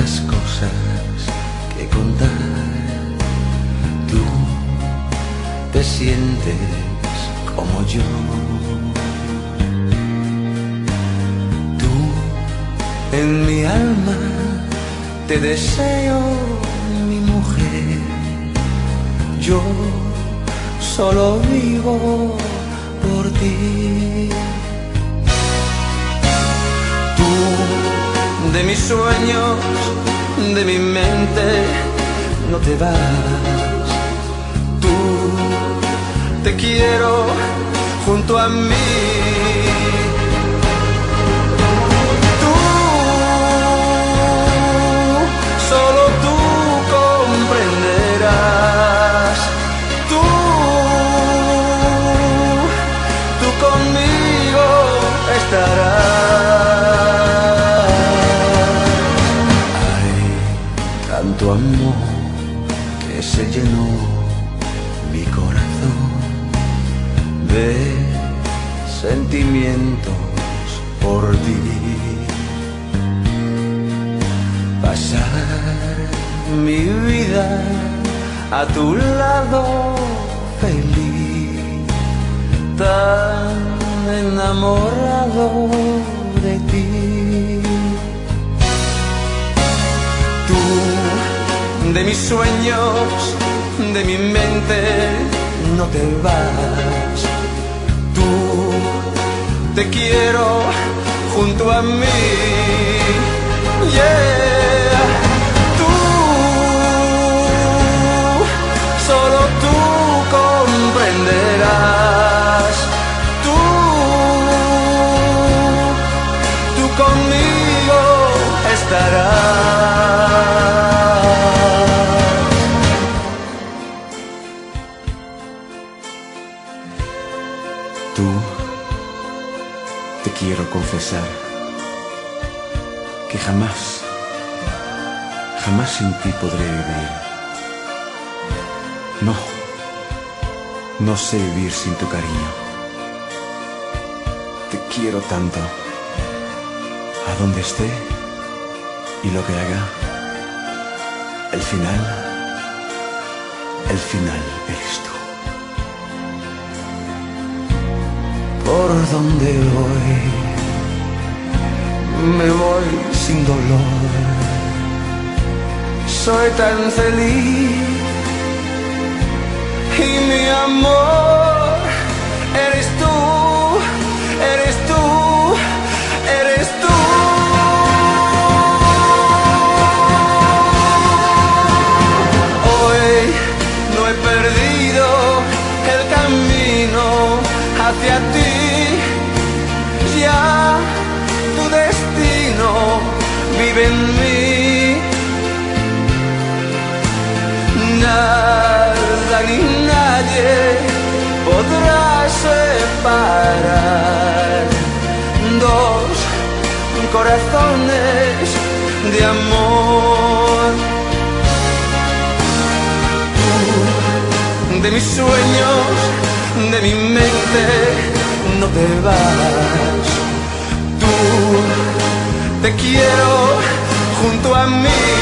tantas cosas que contar. Tú te sientes como yo. Tú en mi alma te deseo, mi mujer. Yo solo vivo por ti. Tú de mis sueños, de mi mente, no te vas. Tú te quiero junto a mí. Tú, solo tú comprenderás. Tú conmigo estarás. Hay tanto amor que se llenó mi corazón de sentimientos por ti. Pasar mi vida a tu lado feliz, tan enamorado de ti. Tú de mis sueños, de mi mente, no te vas. Tú te quiero junto a mí. Yeah. Tú, solo tú comprenderás. Tú conmigo estarás. Tú, te quiero confesar que jamás sin ti podré vivir. No sé vivir sin tu cariño. Te quiero tanto, a donde esté y lo que haga. El final eres tú. Por donde voy, me voy sin dolor. Soy tan feliz y mi amor eres tú, eres tú, eres tú. Hoy no he perdido el camino hacia ti. Ya tu destino vive en mí. Nada ni nadie podrá separar dos corazones de amor. Tú, de mis sueños, de mi mente, no te vas. Tú, te quiero junto a mí.